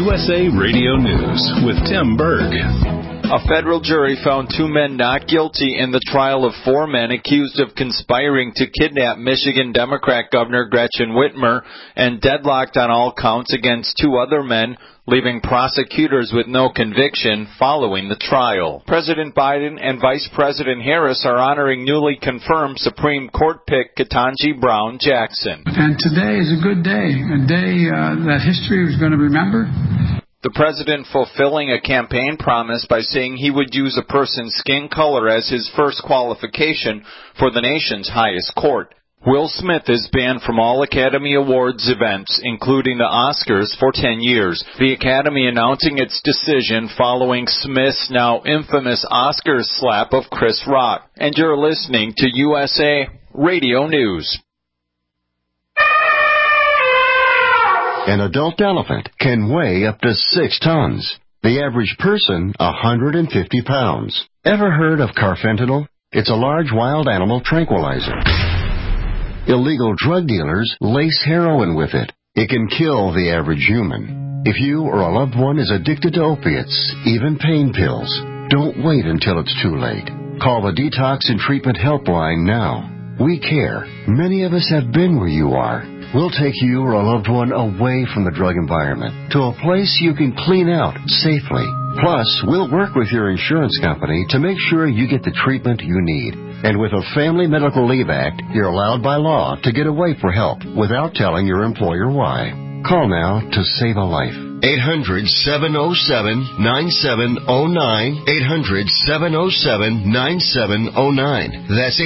USA Radio News with Tim Berg. A federal jury found 2 men not guilty in the trial of 4 men accused of conspiring to kidnap Michigan Democrat Governor Gretchen Whitmer and deadlocked on all counts against 2 other men, leaving prosecutors with no conviction following the trial. President Biden and Vice President Harris are honoring newly confirmed Supreme Court pick Ketanji Brown Jackson. And today is a good day, a day that history is going to remember. The president fulfilling a campaign promise by saying he would use a person's skin color as his first qualification for the nation's highest court. Will Smith is banned from all Academy Awards events, including the Oscars, for 10 years. The Academy announcing its decision following Smith's now infamous Oscars slap of Chris Rock. And you're listening to USA Radio News. An adult elephant can weigh up to 6 tons. The average person, 150 pounds. Ever heard of carfentanil? It's a large wild animal tranquilizer. Illegal drug dealers lace heroin with it. It can kill the average human. If you or a loved one is addicted to opiates, even pain pills, don't wait until it's too late. Call the Detox and Treatment Helpline now. We care. Many of us have been where you are. We'll take you or a loved one away from the drug environment to a place you can clean out safely. Plus, we'll work with your insurance company to make sure you get the treatment you need. And with a Family Medical Leave Act, you're allowed by law to get away for help without telling your employer why. Call now to save a life. 800-707-9709. 800-707-9709. That's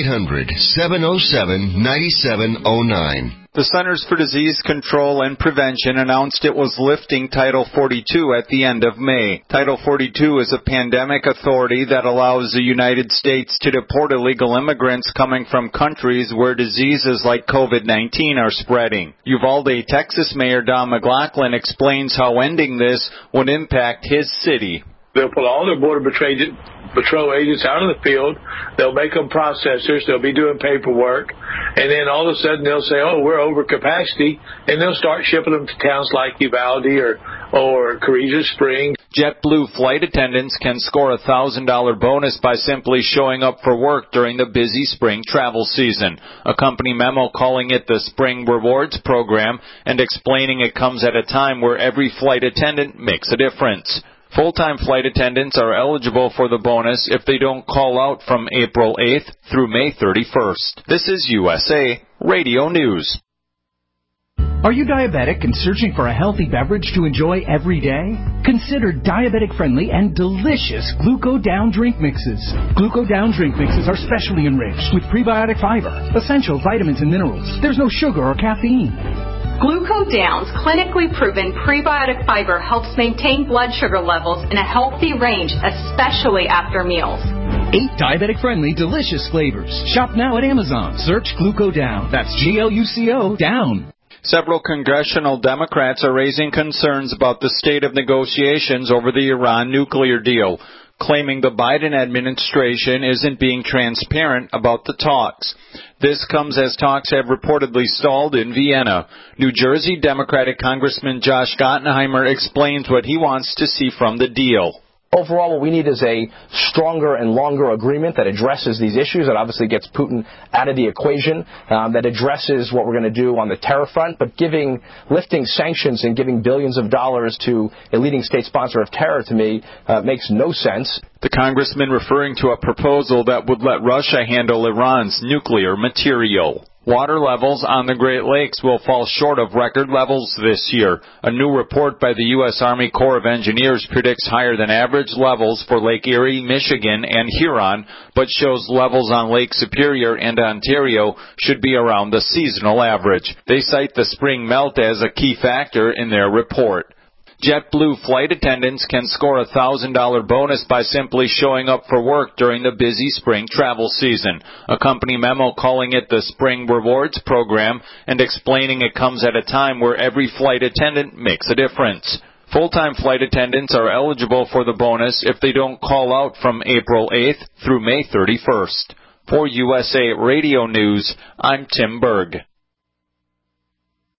800-707-9709. The Centers for Disease Control and Prevention announced it was lifting Title 42 at the end of May. Title 42 is a pandemic authority that allows the United States to deport illegal immigrants coming from countries where diseases like COVID-19 are spreading. Uvalde, Texas Mayor Don McLaughlin explains how ending this would impact his city. They'll pull all their Border Patrol agents out of the field. They'll make them processors. They'll be doing paperwork. And then all of a sudden they'll say, oh, we're over capacity. And they'll start shipping them to towns like Uvalde or Carrizo Springs. JetBlue flight attendants can score a $1,000 bonus by simply showing up for work during the busy spring travel season. A company memo calling it the Spring Rewards Program and explaining it comes at a time where every flight attendant makes a difference. Full-time flight attendants are eligible for the bonus if they don't call out from April 8th through May 31st. This is USA Radio News. Are you diabetic and searching for a healthy beverage to enjoy every day? Consider diabetic-friendly and delicious Gluco-Down drink mixes. Gluco-Down drink mixes are specially enriched with prebiotic fiber, essential vitamins and minerals. There's no sugar or caffeine. Gluco-Down's clinically proven prebiotic fiber helps maintain blood sugar levels in a healthy range, especially after meals. 8 diabetic-friendly, delicious flavors. Shop now at Amazon. Search Gluco-Down. That's Gluco Down. Several congressional Democrats are raising concerns about the state of negotiations over the Iran nuclear deal, claiming the Biden administration isn't being transparent about the talks. This comes as talks have reportedly stalled in Vienna. New Jersey Democratic Congressman Josh Gottheimer explains what he wants to see from the deal. Overall, what we need is a stronger and longer agreement that addresses these issues, that obviously gets Putin out of the equation, that addresses what we're going to do on the terror front. But lifting sanctions and giving billions of dollars to a leading state sponsor of terror, to me, makes no sense. The congressman referring to a proposal that would let Russia handle Iran's nuclear material. Water levels on the Great Lakes will fall short of record levels this year. A new report by the U.S. Army Corps of Engineers predicts higher than average levels for Lake Erie, Michigan, and Huron, but shows levels on Lake Superior and Ontario should be around the seasonal average. They cite the spring melt as a key factor in their report. JetBlue flight attendants can score a $1,000 bonus by simply showing up for work during the busy spring travel season. A company memo calling it the Spring Rewards Program and explaining it comes at a time where every flight attendant makes a difference. Full-time flight attendants are eligible for the bonus if they don't call out from April 8th through May 31st. For USA Radio News, I'm Tim Berg.